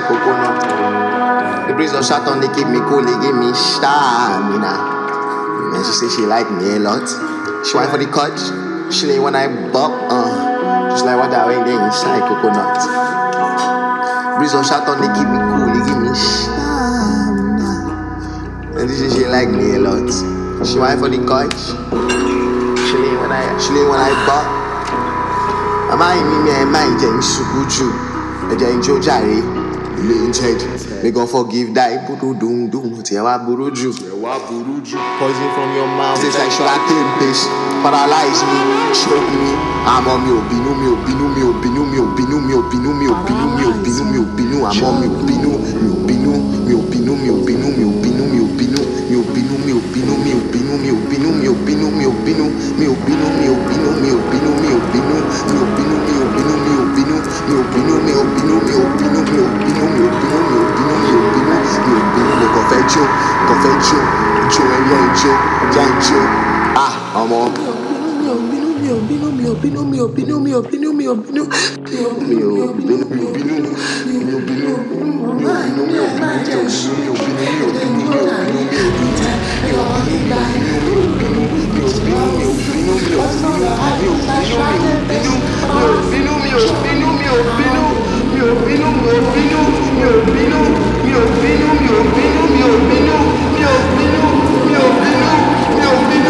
coconut. The breeze of Saturn, they keep me cool, they give me stamina. And she say she like me a lot. She went for the cut. She lay when I bop, just like what I went there inside coconut. Breeze of Saturn, they keep me cool, they give me stamina. And she like me a lot. She went for the cut. She lay when I bop. I'm my sukuju. Enjoy Jari. We gon' forgive that buru dum dum. Tewa buruju. Poison from your mouth. It's like sugar tempest. Paralyze me, choke me. I'm on me obinu. I'm on me obinu.